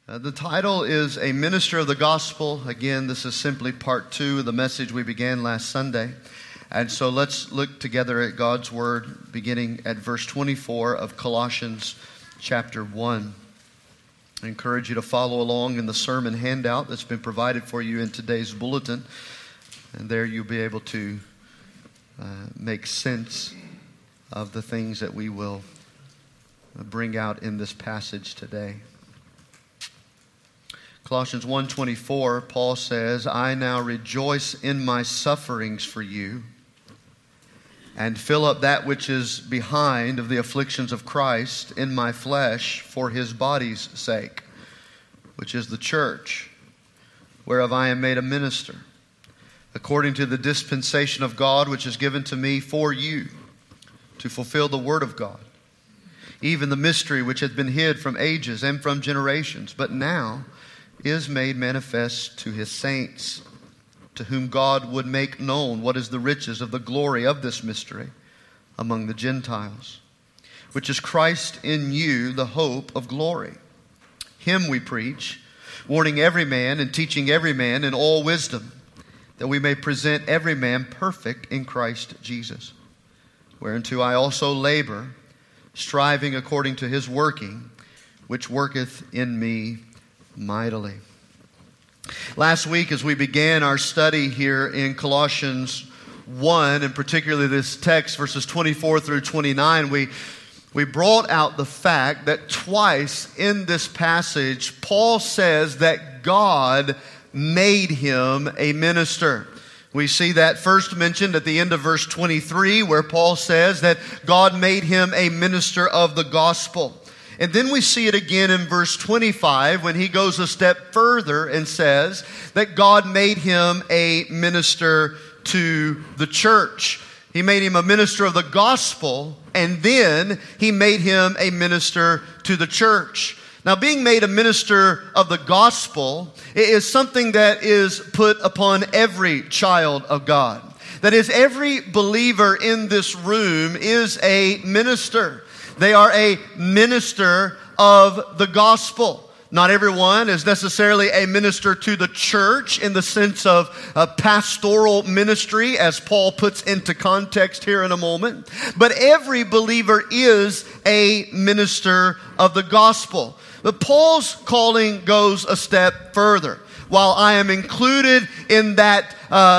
The title is A Minister of the Gospel. Again, this is simply part 2 of the message we began last Sunday. And so let's look together at God's Word, beginning at verse 24 of Colossians chapter 1. I encourage you to follow along in the sermon handout that's been provided for you in today's bulletin. And there you'll be able to make sense of the things that we will bring out in this passage today. Colossians 1:24, Paul says, I now rejoice in my sufferings for you, and fill up that which is behind of the afflictions of Christ in my flesh for his body's sake, which is the church, whereof I am made a minister, according to the dispensation of God which is given to me for you, to fulfill the word of God, even the mystery which hath been hid from ages and from generations, but now is made manifest to his saints, to whom God would make known what is the riches of the glory of this mystery among the Gentiles, which is Christ in you, the hope of glory. Him we preach, warning every man and teaching every man in all wisdom, that we may present every man perfect in Christ Jesus, whereunto I also labor, striving according to his working, which worketh in me mightily. Last week, as we began our study here in Colossians 1, and particularly this text, verses 24 through 29, we brought out the fact that twice in this passage, Paul says that God made him a minister. We see that first mentioned at the end of verse 23, where Paul says that God made him a minister of the gospel. And then we see it again in verse 25 when he goes a step further and says that God made him a minister to the church. He made him a minister of the gospel, and then he made him a minister to the church. Now, being made a minister of the gospel is something that is put upon every child of God. That is, every believer in this room is a minister. They are a minister of the gospel. Not everyone is necessarily a minister to the church in the sense of a pastoral ministry, as Paul puts into context here in a moment. But every believer is a minister of the gospel. But Paul's calling goes a step further. While I am included in that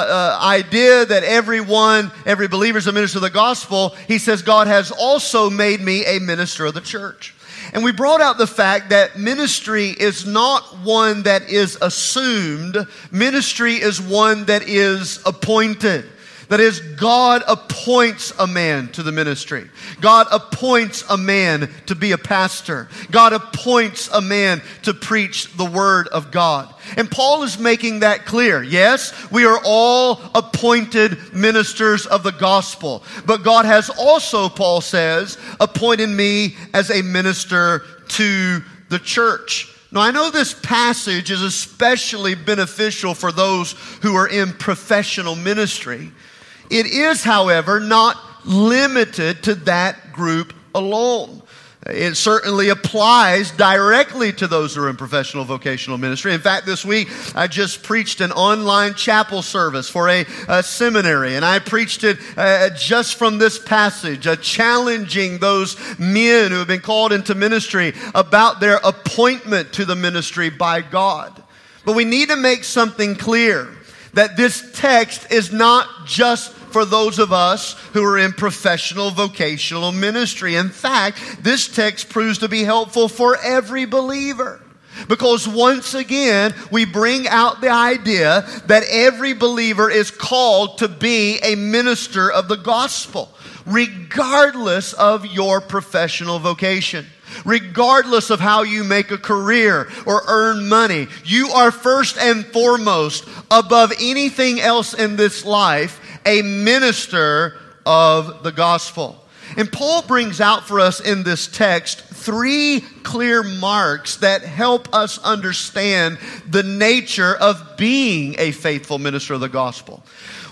idea that every believer is a minister of the gospel, he says God has also made me a minister of the church. And we brought out the fact that ministry is not one that is assumed. Ministry is one that is appointed. That is, God appoints a man to the ministry. God appoints a man to be a pastor. God appoints a man to preach the word of God. And Paul is making that clear. Yes, we are all appointed ministers of the gospel. But God has also, Paul says, appointed me as a minister to the church. Now, I know this passage is especially beneficial for those who are in professional ministry. It is, however, not limited to that group alone. It certainly applies directly to those who are in professional vocational ministry. In fact, this week I just preached an online chapel service for a seminary, and I preached it just from this passage, challenging those men who have been called into ministry about their appointment to the ministry by God. But we need to make something clear, that this text is not just for those of us who are in professional vocational ministry. In fact, this text proves to be helpful for every believer. Because once again, we bring out the idea that every believer is called to be a minister of the gospel, regardless of your professional vocation. Regardless of how you make a career or earn money, you are first and foremost, above anything else in this life, a minister of the gospel. And Paul brings out for us in this text 3 clear marks that help us understand the nature of being a faithful minister of the gospel.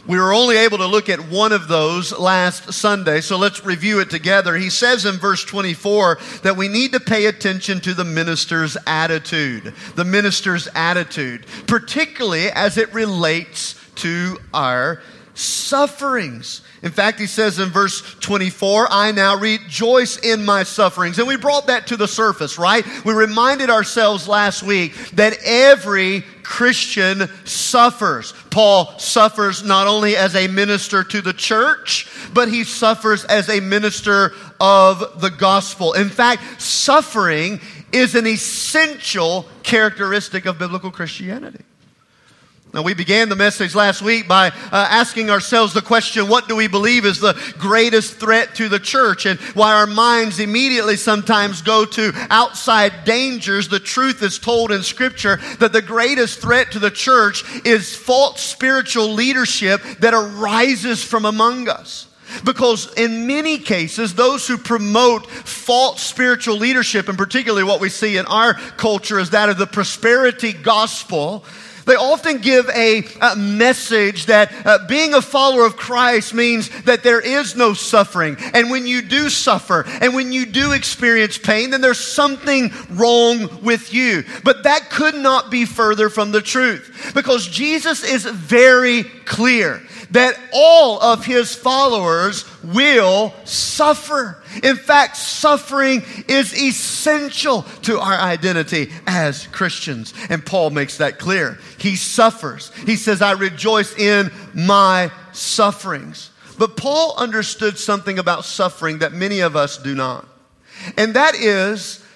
We were only able to look at one of those last Sunday, so let's review it together. He says in verse 24 that we need to pay attention to the minister's attitude. The minister's attitude, particularly as it relates to our sufferings. In fact, he says in verse 24, I now rejoice in my sufferings. And we brought that to the surface, right? We reminded ourselves last week that every Christian suffers. Paul suffers not only as a minister to the church, but he suffers as a minister of the gospel. In fact, suffering is an essential characteristic of biblical Christianity. Now, we began the message last week by asking ourselves the question, what do we believe is the greatest threat to the church? And why our minds immediately sometimes go to outside dangers, the truth is told in Scripture that the greatest threat to the church is false spiritual leadership that arises from among us. Because in many cases, those who promote false spiritual leadership, and particularly what we see in our culture is that of the prosperity gospel, they often give a message that being a follower of Christ means that there is no suffering. And when you do suffer and when you do experience pain, then there's something wrong with you. But that could not be further from the truth, because Jesus is very clear that all of his followers will suffer. In fact, suffering is essential to our identity as Christians. And Paul makes that clear. He suffers. He says, I rejoice in my sufferings. But Paul understood something about suffering that many of us do not. And that is,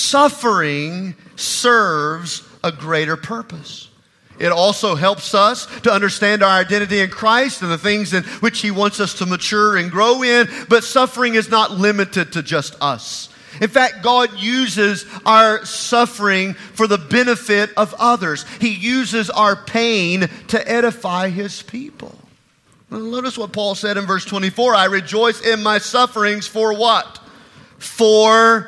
suffering serves a greater purpose. It also helps us to understand our identity in Christ and the things in which He wants us to mature and grow in. But suffering is not limited to just us. In fact, God uses our suffering for the benefit of others. He uses our pain to edify His people. Now, notice what Paul said in verse 24. I rejoice in my sufferings for what? For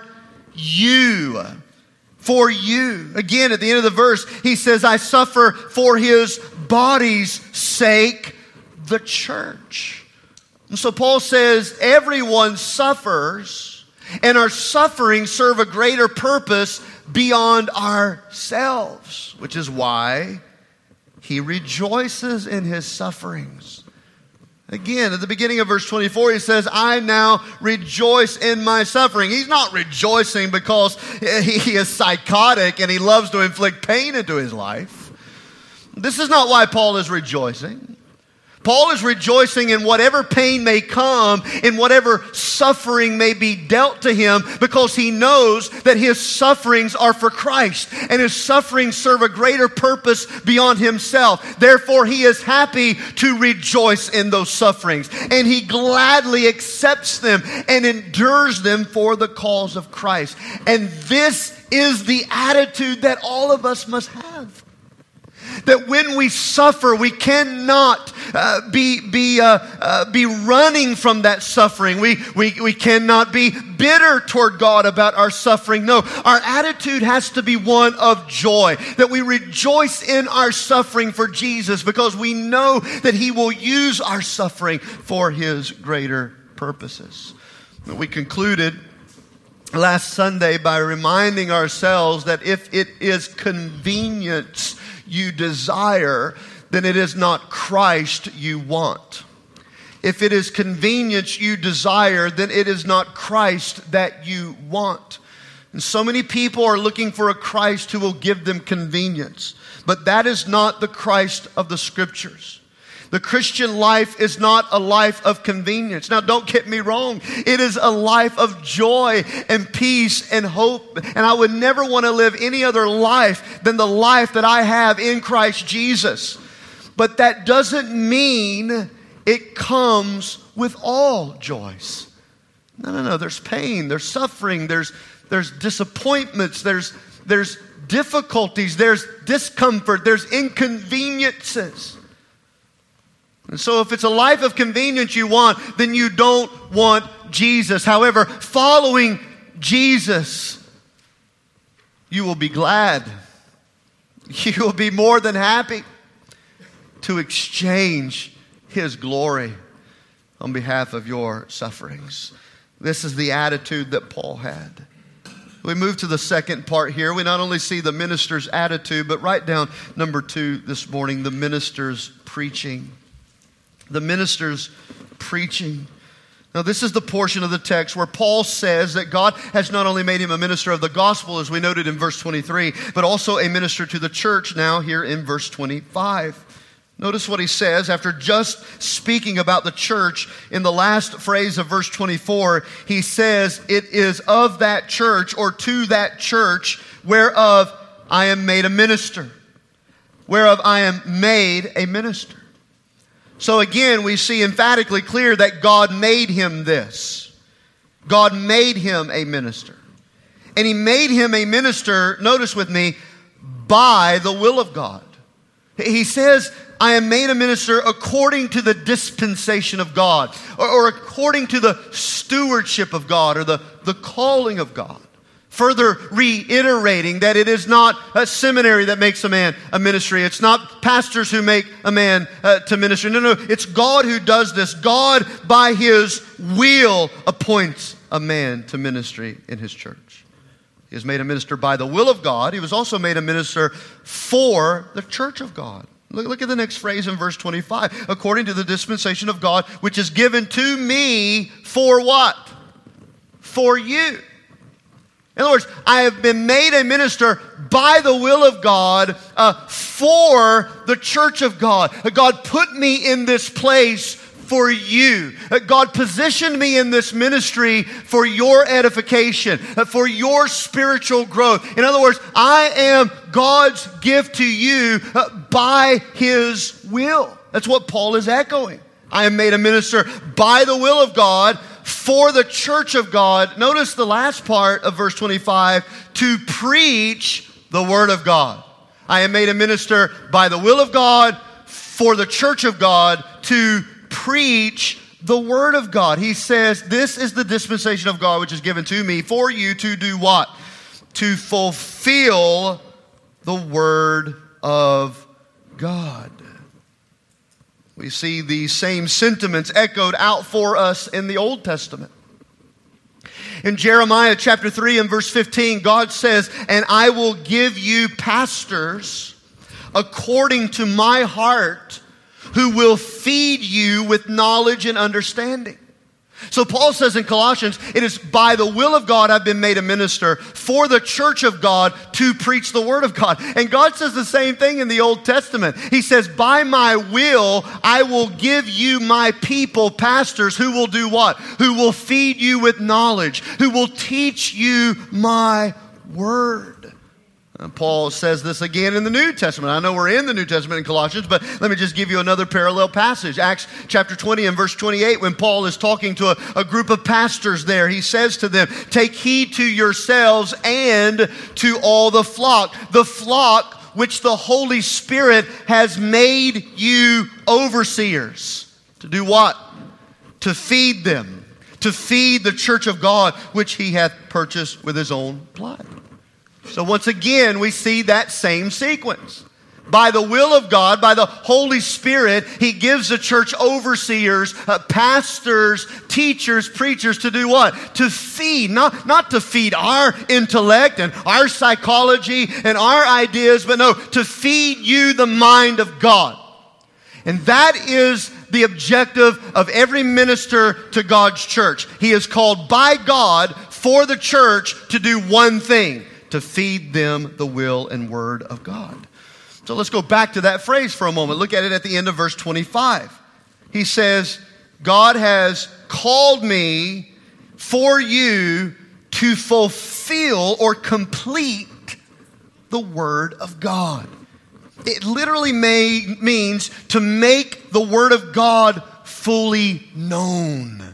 you. For you. Again, at the end of the verse, he says, I suffer for his body's sake, the church. And so Paul says, everyone suffers, and our sufferings serve a greater purpose beyond ourselves, which is why he rejoices in his sufferings. Again, at the beginning of verse 24, he says, I now rejoice in my suffering. He's not rejoicing because he is psychotic and he loves to inflict pain into his life. This is not why Paul is rejoicing. Paul is rejoicing in whatever pain may come, in whatever suffering may be dealt to him, because he knows that his sufferings are for Christ, and his sufferings serve a greater purpose beyond himself. Therefore, he is happy to rejoice in those sufferings, and he gladly accepts them and endures them for the cause of Christ. And this is the attitude that all of us must have. That when we suffer, we cannot be running from that suffering. We cannot be bitter toward God about our suffering. No, our attitude has to be one of joy. That we rejoice in our suffering for Jesus, because we know that He will use our suffering for His greater purposes. We concluded last Sunday by reminding ourselves that if it is convenience you desire, then it is not Christ you want. If it is convenience you desire, then it is not Christ that you want. And so many people are looking for a Christ who will give them convenience. But that is not the Christ of the Scriptures. The Christian life is not a life of convenience. Now, don't get me wrong. It is a life of joy and peace and hope. And I would never want to live any other life than the life that I have in Christ Jesus. But that doesn't mean it comes with all joys. No. There's pain, there's suffering, there's disappointments, there's difficulties, there's discomfort, there's inconveniences. And so if it's a life of convenience you want, then you don't want Jesus. However, following Jesus, you will be glad. You will be more than happy to exchange His glory on behalf of your sufferings. This is the attitude that Paul had. We move to the second part here. We not only see the minister's attitude, but write down number 2 this morning, the minister's preaching. The minister's preaching. Now, this is the portion of the text where Paul says that God has not only made him a minister of the gospel, as we noted in verse 23, but also a minister to the church now here in verse 25. Notice what he says after just speaking about the church in the last phrase of verse 24. He says, it is of that church or to that church whereof I am made a minister. Whereof I am made a minister. So again, we see emphatically clear that God made him this. God made him a minister. And he made him a minister, notice with me, by the will of God. He says, I am made a minister according to the dispensation of God, or according to the stewardship of God, or the calling of God. Further reiterating that it is not a seminary that makes a man a ministry. It's not pastors who make a man to ministry. No, it's God who does this. God, by His will, appoints a man to ministry in His church. He is made a minister by the will of God. He was also made a minister for the church of God. Look at the next phrase in verse 25. According to the dispensation of God, which is given to me for what? For you. In other words, I have been made a minister by the will of God for the church of God. God put me in this place for you. God positioned me in this ministry for your edification, for your spiritual growth. In other words, I am God's gift to you by His will. That's what Paul is echoing. I am made a minister by the will of God for the church of God. Notice the last part of verse 25, to preach the word of God. I am made a minister by the will of God for the church of God to preach the word of God. He says, this is the dispensation of God which is given to me for you to do what? To fulfill the word of God. We see these same sentiments echoed out for us in the Old Testament. In Jeremiah chapter 3 and verse 15, God says, and I will give you pastors according to my heart, who will feed you with knowledge and understanding. So Paul says in Colossians, it is by the will of God I've been made a minister for the church of God to preach the word of God. And God says the same thing in the Old Testament. He says, by my will, I will give you my people, pastors, who will do what? Who will feed you with knowledge, who will teach you my word. Paul says this again in the New Testament. I know we're in the New Testament in Colossians, but let me just give you another parallel passage. Acts chapter 20 and verse 28, when Paul is talking to a group of pastors there, he says to them, take heed to yourselves and to all the flock which the Holy Spirit has made you overseers. To do what? To feed them. To feed the church of God, which He hath purchased with His own blood. So once again, we see that same sequence. By the will of God, by the Holy Spirit, He gives the church overseers, pastors, teachers, preachers to do what? To feed, not to feed our intellect and our psychology and our ideas, but no, to feed you the mind of God. And that is the objective of every minister to God's church. He is called by God for the church to do one thing: to feed them the will and word of God. So let's go back to that phrase for a moment. Look at it at the end of verse 25. He says, God has called me for you to fulfill or complete the word of God. It literally means to make the word of God fully known.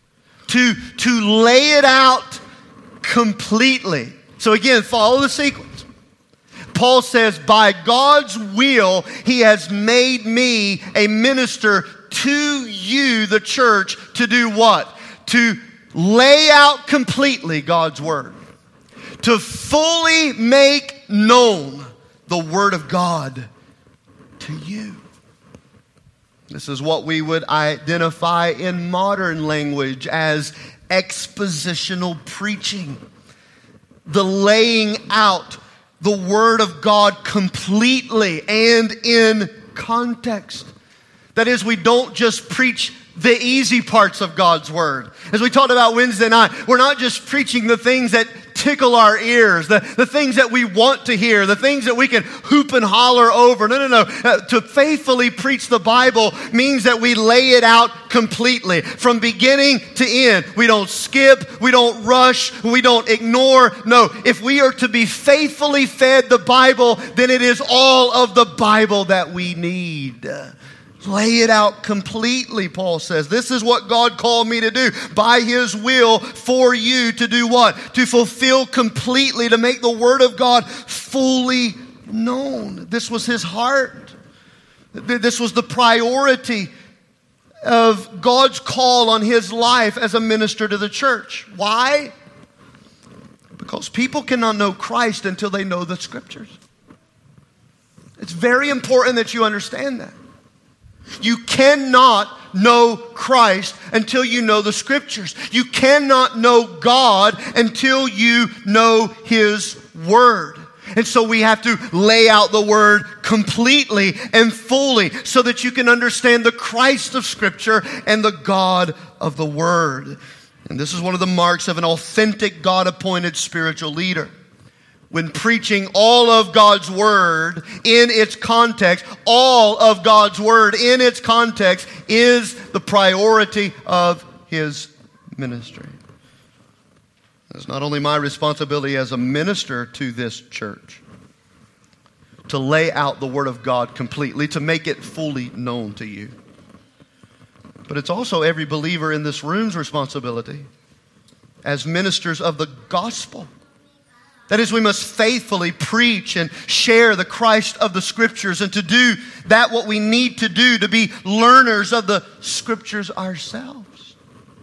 To lay it out completely. So again, follow the sequence. Paul says, by God's will, He has made me a minister to you, the church, to do what? To lay out completely God's word. To fully make known the word of God to you. This is what we would identify in modern language as expositional preaching. The laying out the Word of God completely and in context. That is, we don't just preach the easy parts of God's Word. As we talked about Wednesday night, we're not just preaching the things that tickle our ears, the things that we want to hear, the things that we can hoop and holler over. No. To faithfully preach the Bible means that we lay it out completely, from beginning to end. We don't skip, we don't rush, we don't ignore. No, if we are to be faithfully fed the Bible, then it is all of the Bible that we need. Lay it out completely, Paul says. This is what God called me to do by His will for you to do what? To fulfill completely, to make the Word of God fully known. This was His heart. This was the priority of God's call on His life as a minister to the church. Why? Because people cannot know Christ until they know the Scriptures. It's very important that you understand that. You cannot know Christ until you know the Scriptures. You cannot know God until you know His Word. And so we have to lay out the Word completely and fully so that you can understand the Christ of Scripture and the God of the Word. And this is one of the marks of an authentic God-appointed spiritual leader. When preaching all of God's Word in its context, all of God's Word in its context is the priority of his ministry. It's not only my responsibility as a minister to this church to lay out the Word of God completely, to make it fully known to you, but it's also every believer in this room's responsibility as ministers of the gospel. That is, we must faithfully preach and share the Christ of the Scriptures, and to do that what we need to do to be learners of the Scriptures ourselves.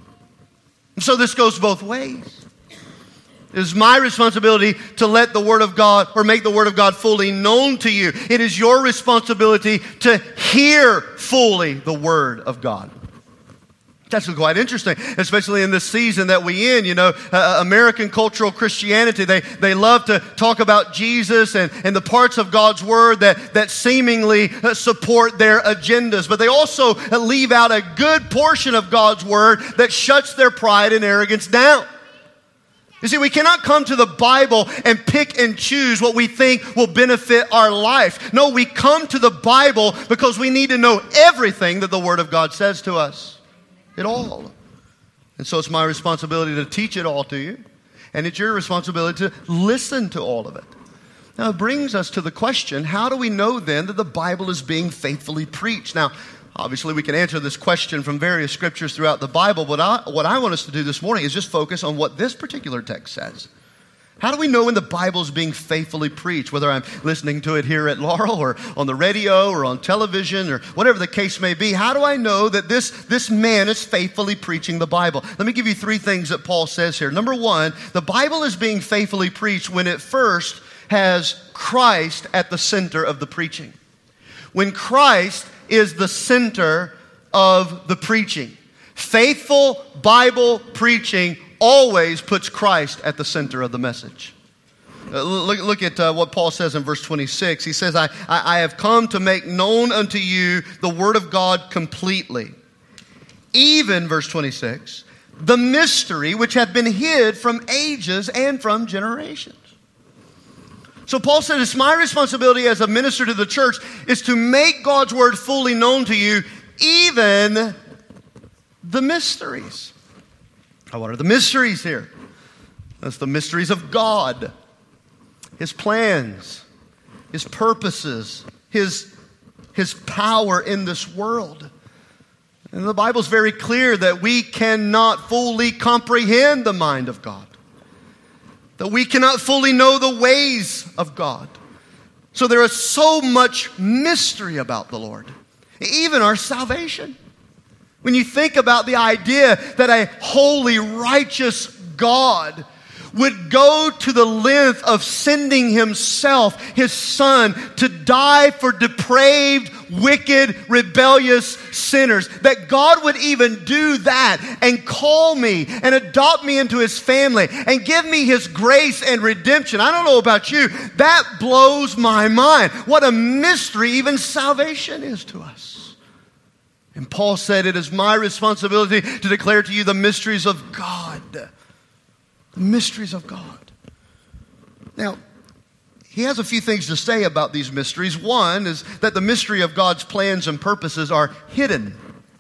And so this goes both ways. It is my responsibility to let the Word of God, or make the Word of God fully known to you. It is your responsibility to hear fully the Word of God. That's quite interesting, especially in this season that we in. You know, American cultural Christianity, they love to talk about Jesus and the parts of God's Word that seemingly support their agendas. But they also leave out a good portion of God's Word that shuts their pride and arrogance down. You see, we cannot come to the Bible and pick and choose what we think will benefit our life. No, we come to the Bible because we need to know everything that the Word of God says to us. It all. And so it's my responsibility to teach it all to you. And it's your responsibility to listen to all of it. Now it brings us to the question, how do we know then that the Bible is being faithfully preached? Now, obviously we can answer this question from various scriptures throughout the Bible, but what I want us to do this morning is just focus on what this particular text says. How do we know when the Bible is being faithfully preached? Whether I'm listening to it here at Laurel or on the radio or on television or whatever the case may be, how do I know that this man is faithfully preaching the Bible? Let me give you three things that Paul says here. Number one, the Bible is being faithfully preached when it first has Christ at the center of the preaching. When Christ is the center of the preaching. Faithful Bible preaching always puts Christ at the center of the message. Look at what Paul says in verse 26. He says, I have come to make known unto you the Word of God completely. Even, verse 26, the mystery which hath been hid from ages and from generations. So Paul said, it's my responsibility as a minister to the church is to make God's Word fully known to you, even the mysteries. What are the mysteries here? That's the mysteries of God, His plans, His purposes, His power in this world. And the Bible's very clear that we cannot fully comprehend the mind of God, that we cannot fully know the ways of God. So there is so much mystery about the Lord, even our salvation. When you think about the idea that a holy, righteous God would go to the length of sending himself, his son, to die for depraved, wicked, rebellious sinners. That God would even do that and call me and adopt me into his family and give me his grace and redemption. I don't know about you. That blows my mind. What a mystery even salvation is to us. And Paul said, it is my responsibility to declare to you the mysteries of God. The mysteries of God. Now, he has a few things to say about these mysteries. One is that the mystery of God's plans and purposes are hidden.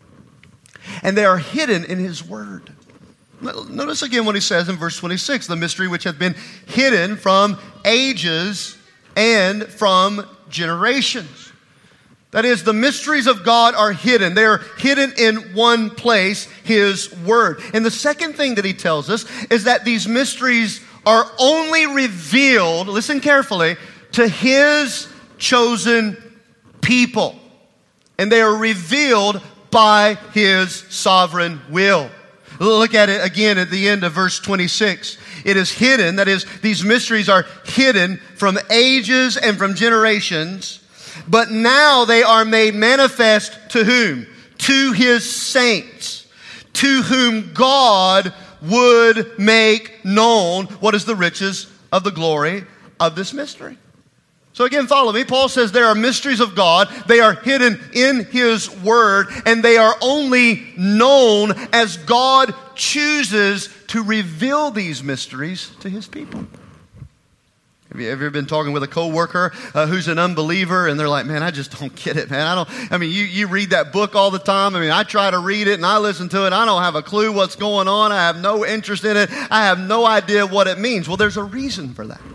And they are hidden in his word. Notice again what he says in verse 26, the mystery which hath been hidden from ages and from generations. That is, the mysteries of God are hidden. They are hidden in one place, his word. And the second thing that he tells us is that these mysteries are only revealed, listen carefully, to his chosen people. And they are revealed by his sovereign will. Look at it again at the end of verse 26. It is hidden, that is, these mysteries are hidden from ages and from generations. But now they are made manifest to whom? To his saints, to whom God would make known what is the riches of the glory of this mystery. So again, follow me. Paul says there are mysteries of God. They are hidden in his word, and they are only known as God chooses to reveal these mysteries to his people. Have you ever been talking with a coworker who's an unbeliever, and they're like, man, I just don't get it, man. You read that book all the time. I try to read it, and I listen to it. I don't have a clue what's going on. I have no interest in it. I have no idea what it means. Well, there's a reason for that.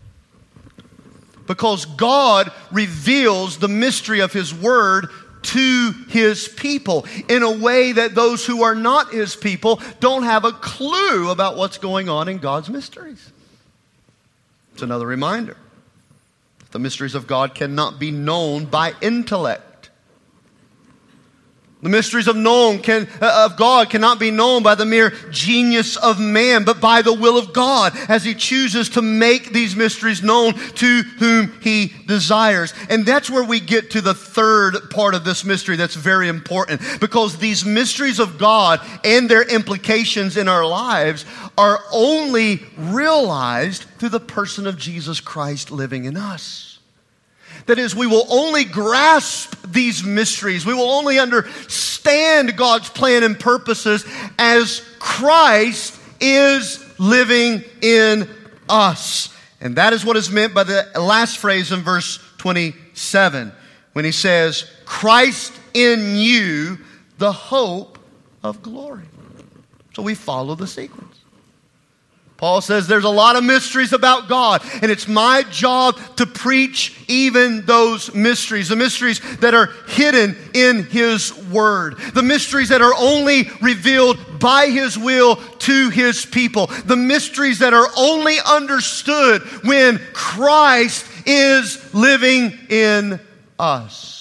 Because God reveals the mystery of his word to his people in a way that those who are not his people don't have a clue about what's going on in God's mysteries. It's another reminder. The mysteries of God cannot be known by intellect. The mysteries of God cannot be known by the mere genius of man, but by the will of God as he chooses to make these mysteries known to whom he desires. And that's where we get to the third part of this mystery that's very important, because these mysteries of God and their implications in our lives are only realized through the person of Jesus Christ living in us. That is, we will only grasp these mysteries. We will only understand God's plan and purposes as Christ is living in us. And that is what is meant by the last phrase in verse 27, when he says, Christ in you, the hope of glory. So we follow the sequence. Paul says there's a lot of mysteries about God, and it's my job to preach even those mysteries, the mysteries that are hidden in his word, the mysteries that are only revealed by his will to his people, the mysteries that are only understood when Christ is living in us.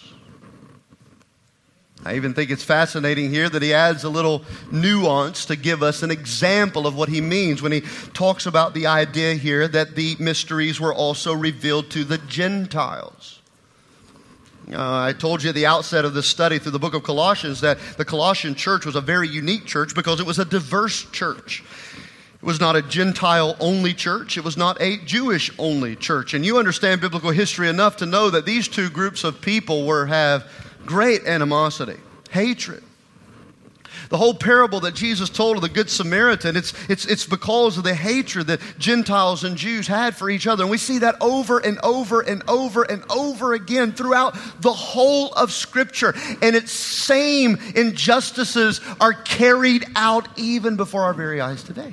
I even think it's fascinating here that he adds a little nuance to give us an example of what he means when he talks about the idea here that the mysteries were also revealed to the Gentiles. I told you at the outset of this study through the book of Colossians that the Colossian church was a very unique church because it was a diverse church. It was not a Gentile-only church. It was not a Jewish-only church. And you understand biblical history enough to know that these two groups of people have great animosity, hatred. The whole parable that Jesus told of the Good Samaritan, it's because of the hatred that Gentiles and Jews had for each other. And we see that over and over and over and over again throughout the whole of Scripture. And its same injustices are carried out even before our very eyes today.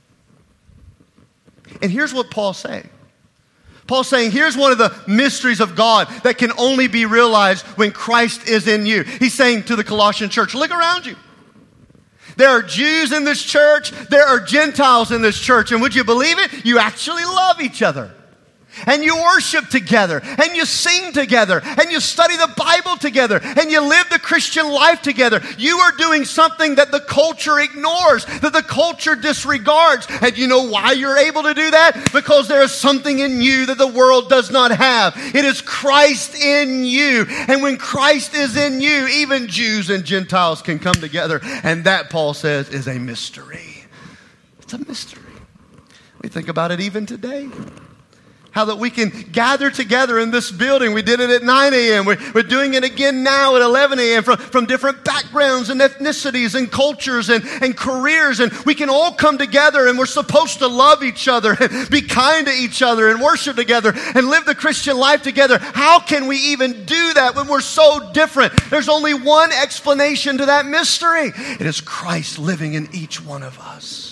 And here's what Paul's saying. Paul's saying, here's one of the mysteries of God that can only be realized when Christ is in you. He's saying to the Colossian church, look around you. There are Jews in this church. There are Gentiles in this church. And would you believe it? You actually love each other. and you worship together, and you sing together, and you study the Bible together, and you live the Christian life together, you are doing something that the culture ignores, that the culture disregards. And you know why you're able to do that? Because there is something in you that the world does not have. It is Christ in you. And when Christ is in you, even Jews and Gentiles can come together. And that, Paul says, is a mystery. It's a mystery. We think about it even today. How that we can gather together in this building. We did it at 9 a.m. We're doing it again now at 11 a.m. from different backgrounds and ethnicities and cultures and careers. And we can all come together, and we're supposed to love each other and be kind to each other and worship together and live the Christian life together. How can we even do that when we're so different? There's only one explanation to that mystery. It is Christ living in each one of us.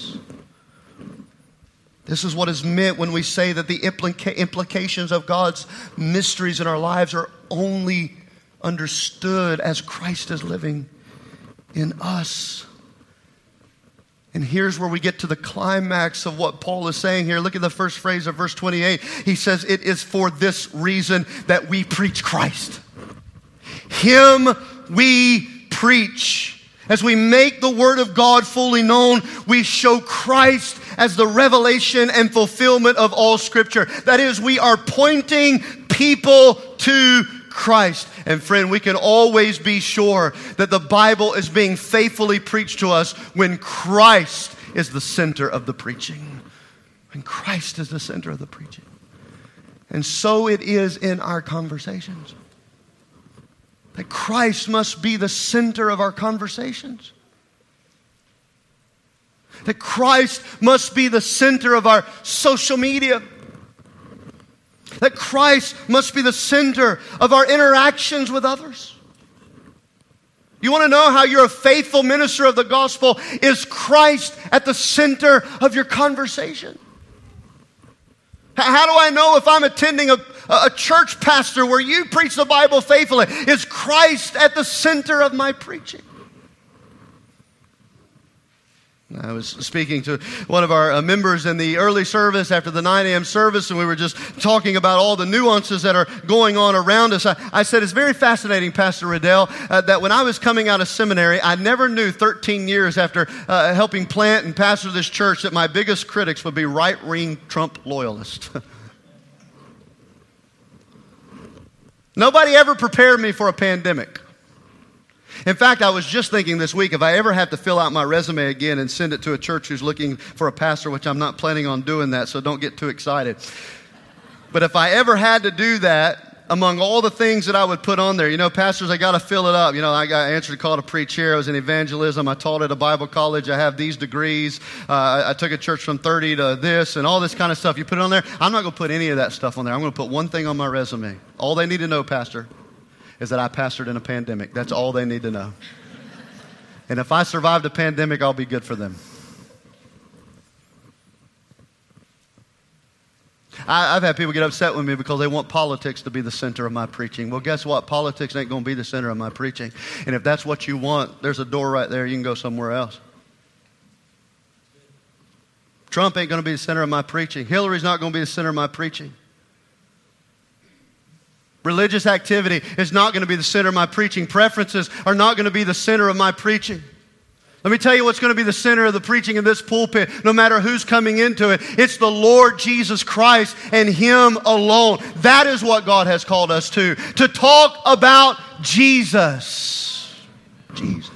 This is what is meant when we say that the implications of God's mysteries in our lives are only understood as Christ is living in us. And here's where we get to the climax of what Paul is saying here. Look at the first phrase of verse 28. He says, it is for this reason that we preach Christ. Him we preach. As we make the Word of God fully known, we show Christ as the revelation and fulfillment of all Scripture. That is, we are pointing people to Christ. And friend, we can always be sure that the Bible is being faithfully preached to us when Christ is the center of the preaching. When Christ is the center of the preaching. And so it is in our conversations. That Christ must be the center of our conversations. That Christ must be the center of our social media. That Christ must be the center of our interactions with others. You want to know how you're a faithful minister of the gospel? Is Christ at the center of your conversation? How do I know if I'm attending a church pastor where you preach the Bible faithfully? Is Christ at the center of my preaching? I was speaking to one of our members in the early service after the 9 a.m. service, and we were just talking about all the nuances that are going on around us. I said, it's very fascinating, Pastor Riddell, that when I was coming out of seminary, I never knew 13 years after helping plant and pastor this church that my biggest critics would be right-wing Trump loyalists. Nobody ever prepared me for a pandemic. In fact, I was just thinking this week, if I ever have to fill out my resume again and send it to a church who's looking for a pastor, which I'm not planning on doing that, so don't get too excited. But if I ever had to do that, among all the things that I would put on there, you know, pastors, I got to fill it up. You know, I got answered a call to preach here. I was in evangelism. I taught at a Bible college. I have these degrees. I took a church from 30 to this and all this kind of stuff. You put it on there. I'm not going to put any of that stuff on there. I'm going to put one thing on my resume. All they need to know, Pastor, is that I pastored in a pandemic. That's all they need to know. And if I survived a pandemic, I'll be good for them. I've had people get upset with me because they want politics to be the center of my preaching. Well, guess what? Politics ain't going to be the center of my preaching. And if that's what you want, there's a door right there. You can go somewhere else. Trump ain't going to be the center of my preaching. Hillary's not going to be the center of my preaching. Religious activity is not going to be the center of my preaching. Preferences are not going to be the center of my preaching. Let me tell you what's going to be the center of the preaching in this pulpit, no matter who's coming into it. It's the Lord Jesus Christ and Him alone. That is what God has called us to talk about Jesus. Jesus.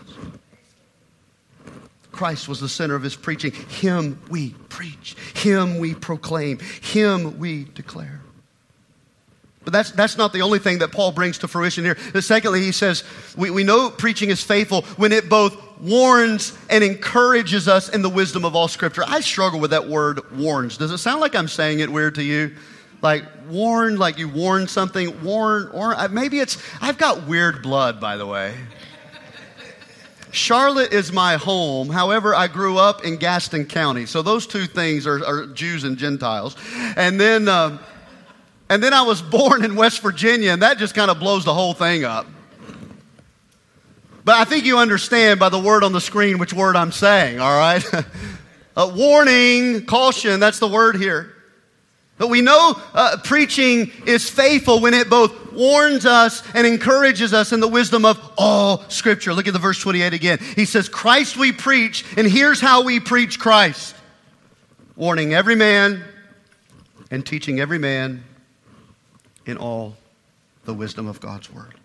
Christ was the center of His preaching. Him we preach. Him we proclaim. Him we declare. But that's not the only thing that Paul brings to fruition here. Secondly, he says, we know preaching is faithful when it both warns and encourages us in the wisdom of all Scripture. I struggle with that word, warns. Does it sound like I'm saying it weird to you? Like warn, like you warn something. Warn, or maybe it's, I've got weird blood, by the way. Charlotte is my home. However, I grew up in Gaston County. So those two things are Jews and Gentiles. And then I was born in West Virginia, and that just kind of blows the whole thing up. But I think you understand by the word on the screen which word I'm saying, all right? Warning, caution, that's the word here. But we know preaching is faithful when it both warns us and encourages us in the wisdom of all Scripture. Look at the verse 28 again. He says, Christ we preach, and here's how we preach Christ. Warning every man and teaching every man in all the wisdom of God's Word.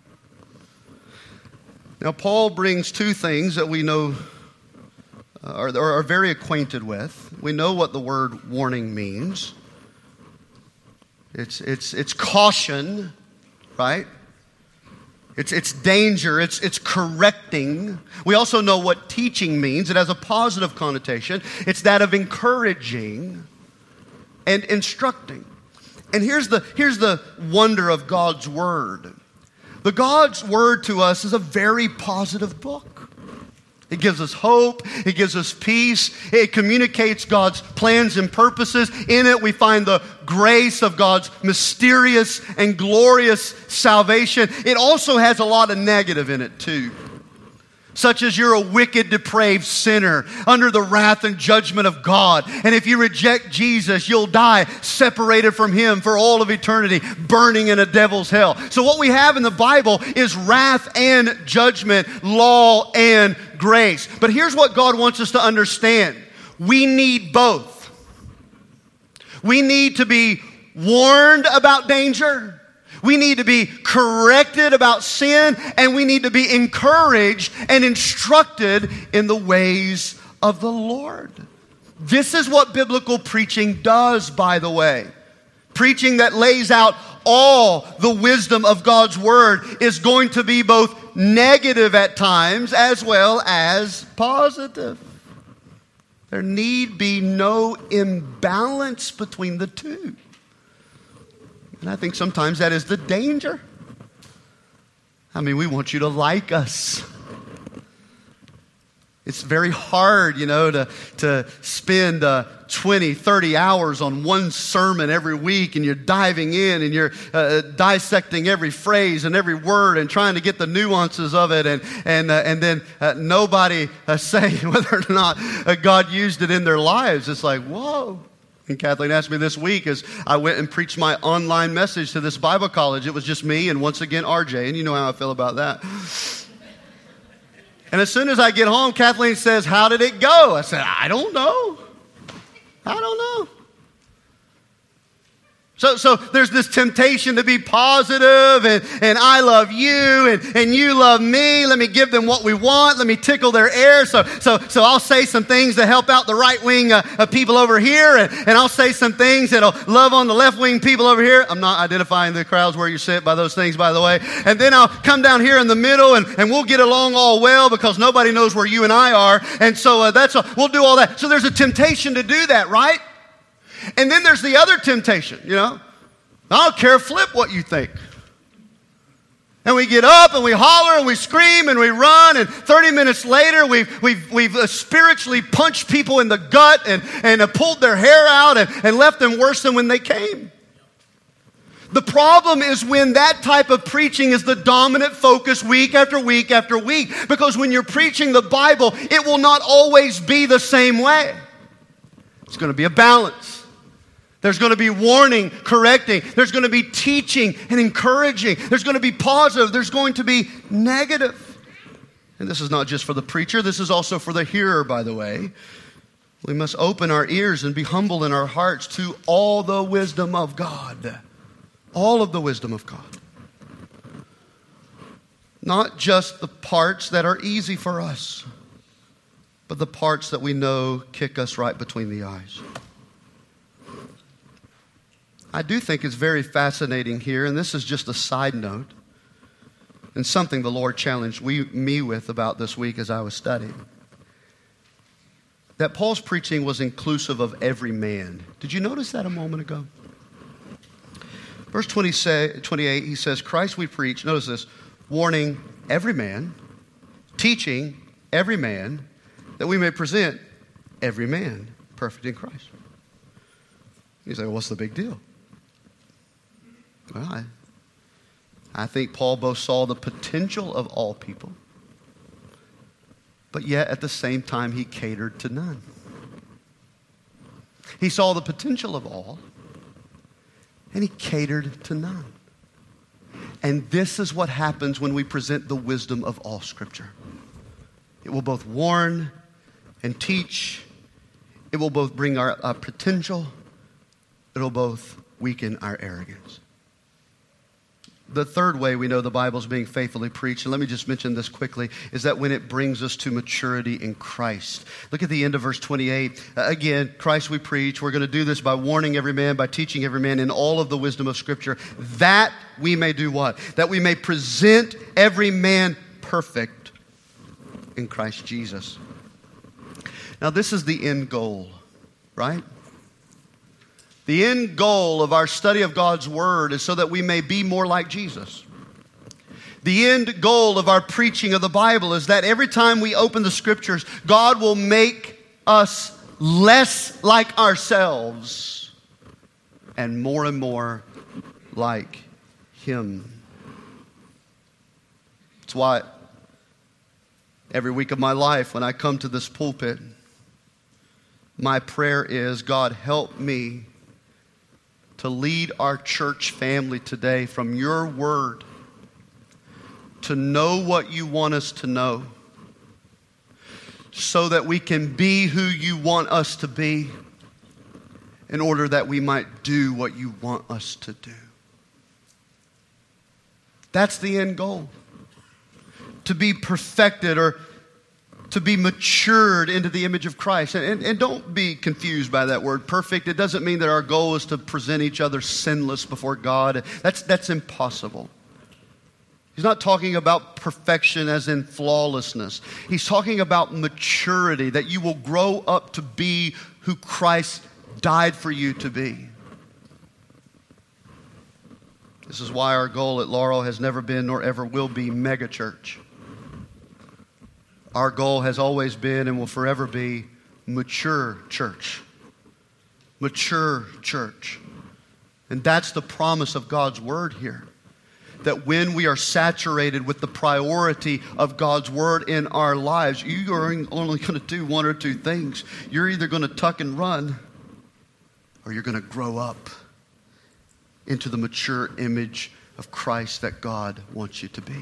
Now, Paul brings two things that we know are very acquainted with. We know what the word warning means. It's caution, right? It's danger. It's correcting. We also know what teaching means. It has a positive connotation. It's that of encouraging and instructing. And here's the wonder of God's Word. The God's Word to us is a very positive book. It gives us hope. It gives us peace. It communicates God's plans and purposes. In it, we find the grace of God's mysterious and glorious salvation. It also has a lot of negative in it, too. Such as you're a wicked, depraved sinner under the wrath and judgment of God. And if you reject Jesus, you'll die separated from Him for all of eternity, burning in a devil's hell. So what we have in the Bible is wrath and judgment, law and grace. But here's what God wants us to understand. We need both. We need to be warned about danger. We need to be corrected about sin, and we need to be encouraged and instructed in the ways of the Lord. This is what biblical preaching does, by the way. Preaching that lays out all the wisdom of God's Word is going to be both negative at times as well as positive. There need be no imbalance between the two. And I think sometimes that is the danger. I mean, we want you to like us. It's very hard, to spend 20, 30 hours on one sermon every week, and you're diving in and you're dissecting every phrase and every word and trying to get the nuances of it, and then nobody saying whether or not God used it in their lives. It's like, whoa. And Kathleen asked me this week as I went and preached my online message to this Bible college. It was just me and once again RJ, and you know how I feel about that. And as soon as I get home, Kathleen says, "How did it go?" I said, "I don't know. I don't know." So there's this temptation to be positive and I love you and you love me. Let me give them what we want. Let me tickle their ear. So I'll say some things that help out the right wing people over here, and I'll say some things that'll love on the left wing people over here. I'm not identifying the crowds where you sit by those things, by the way. And then I'll come down here in the middle and we'll get along all well because nobody knows where you and I are. And so we'll do all that. So there's a temptation to do that, right? And then there's the other temptation, I don't care, flip what you think. And we get up and we holler and we scream and we run, and 30 minutes later we've spiritually punched people in the gut and pulled their hair out and left them worse than when they came. The problem is when that type of preaching is the dominant focus week after week after week. Because when you're preaching the Bible, it will not always be the same way. It's going to be a balance. There's going to be warning, correcting. There's going to be teaching and encouraging. There's going to be positive. There's going to be negative. And this is not just for the preacher. This is also for the hearer, by the way. We must open our ears and be humble in our hearts to all the wisdom of God. All of the wisdom of God. Not just the parts that are easy for us, but the parts that we know kick us right between the eyes. I do think it's very fascinating here, and this is just a side note, and something the Lord challenged me with about this week as I was studying, that Paul's preaching was inclusive of every man. Did you notice that a moment ago? Verse 28, he says, Christ we preach, notice this, warning every man, teaching every man, that we may present every man perfect in Christ. You say, well, what's the big deal? Well, I think Paul both saw the potential of all people, but yet at the same time he catered to none. He saw the potential of all, and he catered to none. And this is what happens when we present the wisdom of all Scripture. It will both warn and teach. It will both bring our potential. It will both weaken our arrogance. The third way we know the Bible is being faithfully preached, and let me just mention this quickly, is that when it brings us to maturity in Christ. Look at the end of verse 28. Again, Christ we preach. We're going to do this by warning every man, by teaching every man in all of the wisdom of Scripture, that we may do what? That we may present every man perfect in Christ Jesus. Now, this is the end goal, right? The end goal of our study of God's Word is so that we may be more like Jesus. The end goal of our preaching of the Bible is that every time we open the Scriptures, God will make us less like ourselves and more like Him. That's why every week of my life when I come to this pulpit, my prayer is, God, help me to lead our church family today from your word to know what you want us to know so that we can be who you want us to be in order that we might do what you want us to do. That's the end goal. To be perfected or to be matured into the image of Christ. And don't be confused by that word perfect. It doesn't mean that our goal is to present each other sinless before God. That's impossible. He's not talking about perfection as in flawlessness. He's talking about maturity, that you will grow up to be who Christ died for you to be. This is why our goal at Laurel has never been nor ever will be megachurch. Our goal has always been and will forever be mature church. Mature church. And that's the promise of God's Word here. That when we are saturated with the priority of God's Word in our lives, you are only going to do one or two things. You're either going to tuck and run, or you're going to grow up into the mature image of Christ that God wants you to be.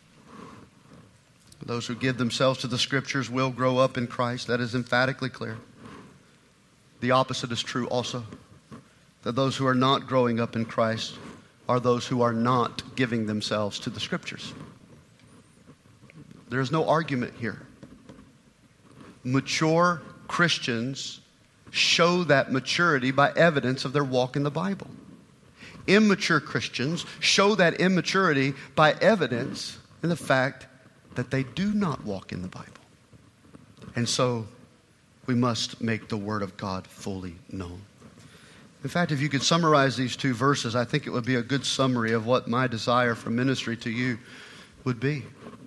Those who give themselves to the Scriptures will grow up in Christ. That is emphatically clear. The opposite is true also. That those who are not growing up in Christ are those who are not giving themselves to the Scriptures. There is no argument here. Mature Christians show that maturity by evidence of their walk in the Bible. Immature Christians show that immaturity by evidence in the fact that they do not walk in the Bible. And so we must make the Word of God fully known. In fact, if you could summarize these two verses, I think it would be a good summary of what my desire for ministry to you would be.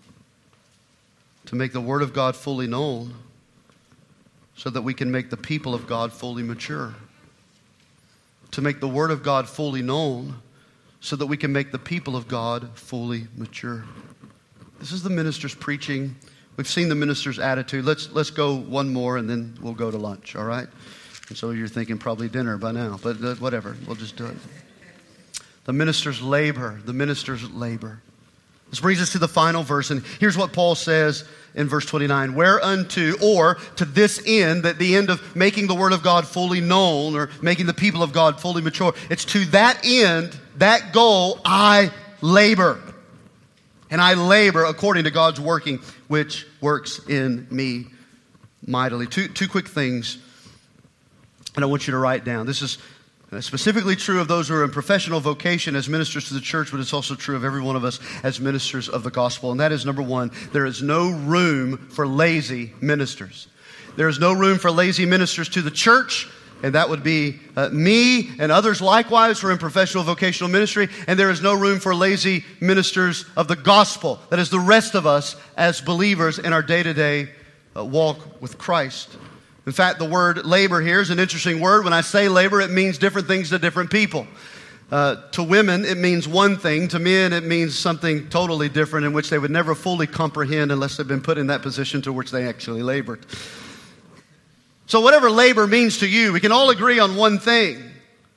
To make the Word of God fully known so that we can make the people of God fully mature. To make the Word of God fully known so that we can make the people of God fully mature. This is the minister's preaching. We've seen the minister's attitude. Let's go one more and then we'll go to lunch, all right? And so you're thinking probably dinner by now, but whatever. We'll just do it. The minister's labor. The minister's labor. This brings us to the final verse, and here's what Paul says in verse 29. Whereunto, or to this end, that the end of making the Word of God fully known, or making the people of God fully mature, it's to that end, that goal, I labor. And I labor according to God's working, which works in me mightily. Two quick things, and I want you to write down. This is specifically true of those who are in professional vocation as ministers to the church, but it's also true of every one of us as ministers of the gospel. And that is, number one, there is no room for lazy ministers. There is no room for lazy ministers to the church, and that would be me and others likewise who are in professional vocational ministry. And there is no room for lazy ministers of the gospel. That is the rest of us as believers in our day-to-day walk with Christ. In fact, the word labor here is an interesting word. When I say labor, it means different things to different people. To women, it means one thing. To men, it means something totally different in which they would never fully comprehend unless they've been put in that position to which they actually labored. So whatever labor means to you, we can all agree on one thing.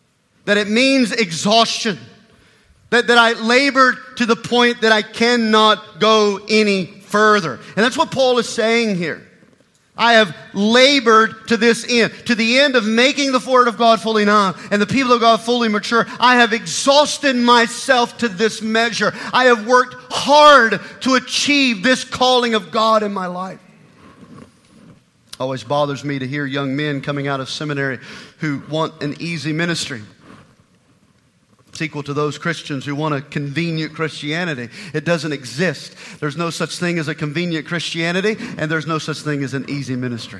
that it means exhaustion, that I labored to the point that I cannot go any further. And that's what Paul is saying here. I have labored to this end, to the end of making the Word of God fully known and the people of God fully mature. I have exhausted myself to this measure. I have worked hard to achieve this calling of God in my life. Always bothers me to hear young men coming out of seminary who want an easy ministry. It's equal to those Christians who want a convenient Christianity. It doesn't exist. There's no such thing as a convenient Christianity, and there's no such thing as an easy ministry.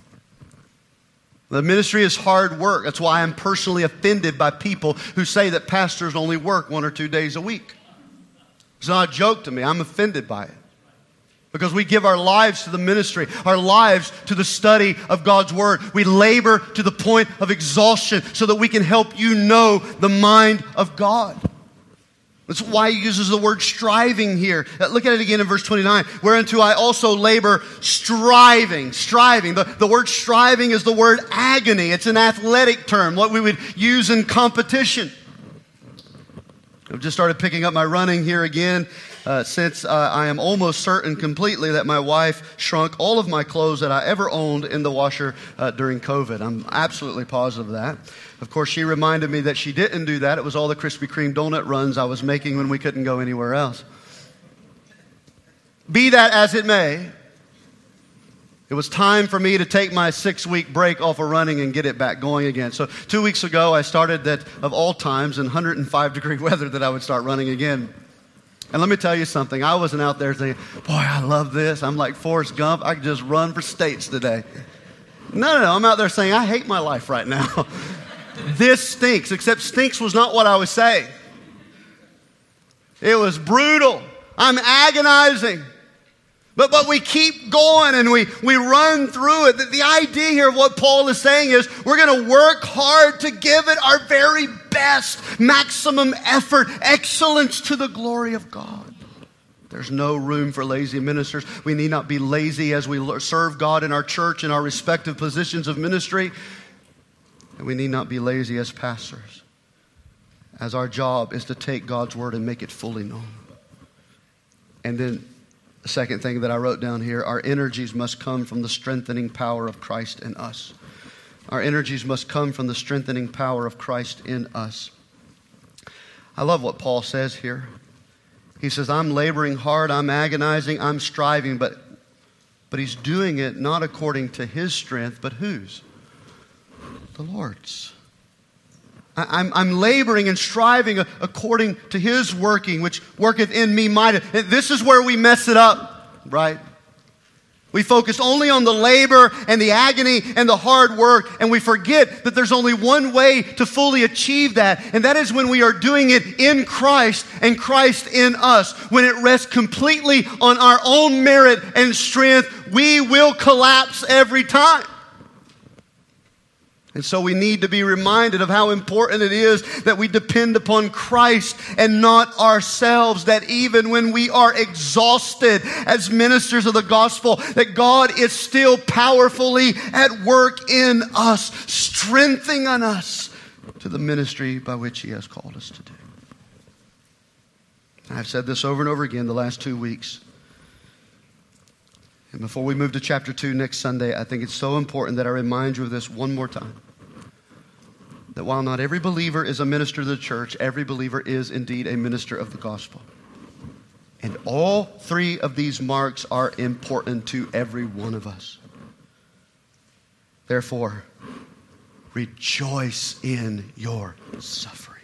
The ministry is hard work. That's why I'm personally offended by people who say that pastors only work 1 or 2 days a week. It's not a joke to me. I'm offended by it. Because we give our lives to the ministry, our lives to the study of God's Word. We labor to the point of exhaustion so that we can help you know the mind of God. That's why he uses the word striving here. Look at it again in verse 29. Whereunto I also labor striving. Striving. The word striving is the word agony. It's an athletic term, what we would use in competition. I've just started picking up my running here again. Since I am almost certain completely that my wife shrunk all of my clothes that I ever owned in the washer during COVID. I'm absolutely positive of that. Of course, she reminded me that she didn't do that. It was all the Krispy Kreme donut runs I was making when we couldn't go anywhere else. Be that as it may, it was time for me to take my 6-week break off of running and get it back going again. So 2 weeks ago, I started that, of all times, in 105-degree weather, that I would start running again. And let me tell you something. I wasn't out there thinking, boy, I love this. I'm like Forrest Gump. I could just run for states today. No. I'm out there saying, I hate my life right now. This stinks. Except stinks was not what I was saying. It was brutal. I'm agonizing. But we keep going and we run through it. The idea here of what Paul is saying is we're going to work hard to give it our very best, maximum effort, excellence to the glory of God. There's no room for lazy ministers. We need not be lazy as we serve God in our church in our respective positions of ministry. And we need not be lazy as pastors, as our job is to take God's word and make it fully known. And then the second thing that I wrote down here, our energies must come from the strengthening power of Christ in us. Our energies must come from the strengthening power of Christ in us. I love what Paul says here. He says, I'm laboring hard, I'm agonizing, I'm striving, but he's doing it not according to his strength, but whose? The Lord's. I'm laboring and striving according to his working, which worketh in me mightily. This is where we mess it up, right? We focus only on the labor and the agony and the hard work, and we forget that there's only one way to fully achieve that, and that is when we are doing it in Christ and Christ in us. When it rests completely on our own merit and strength, we will collapse every time. And so we need to be reminded of how important it is that we depend upon Christ and not ourselves. That even when we are exhausted as ministers of the gospel, that God is still powerfully at work in us, strengthening us to the ministry by which he has called us to do. I've said this over and over again the last 2 weeks. And before we move to chapter 2 next Sunday, I think it's so important that I remind you of this one more time. That while not every believer is a minister of the church, every believer is indeed a minister of the gospel. And all three of these marks are important to every one of us. Therefore, rejoice in your suffering.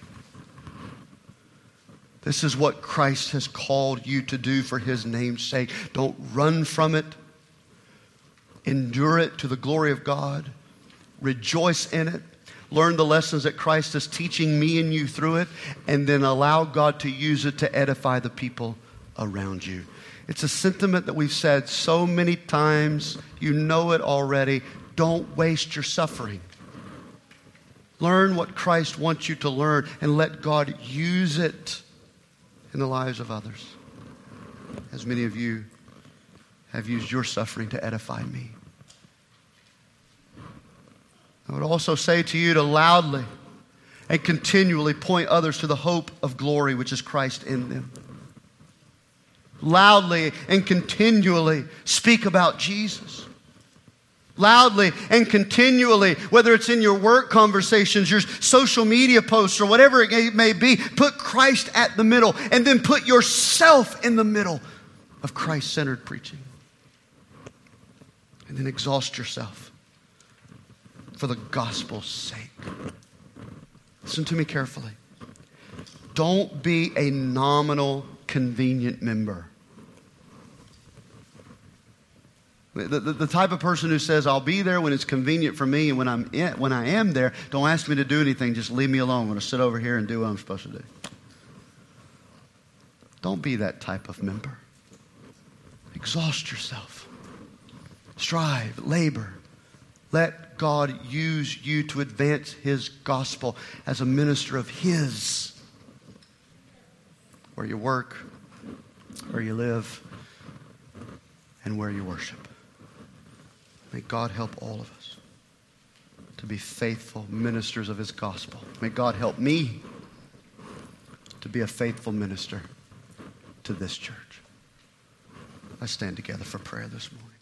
This is what Christ has called you to do for his name's sake. Don't run from it. Endure it to the glory of God. Rejoice in it. Learn the lessons that Christ is teaching me and you through it, and then allow God to use it to edify the people around you. It's a sentiment that we've said so many times. You know it already. Don't waste your suffering. Learn what Christ wants you to learn and let God use it in the lives of others. As many of you have used your suffering to edify me. I would also say to you to loudly and continually point others to the hope of glory which is Christ in them. Loudly and continually speak about Jesus. Loudly and continually, whether it's in your work conversations, your social media posts, or whatever it may be, put Christ at the middle, and then put yourself in the middle of Christ-centered preaching. And then exhaust yourself for the gospel's sake. Listen to me carefully. Don't be a nominal, convenient member. The type of person who says, I'll be there when it's convenient for me, and when I am there, don't ask me to do anything, just leave me alone. I'm going to sit over here and do what I'm supposed to do. Don't be that type of member. Exhaust yourself. Strive, labor. Let God use you to advance His gospel as a minister of His. Where you work, where you live, and where you worship. May God help all of us to be faithful ministers of His gospel. May God help me to be a faithful minister to this church. Let's stand together for prayer this morning.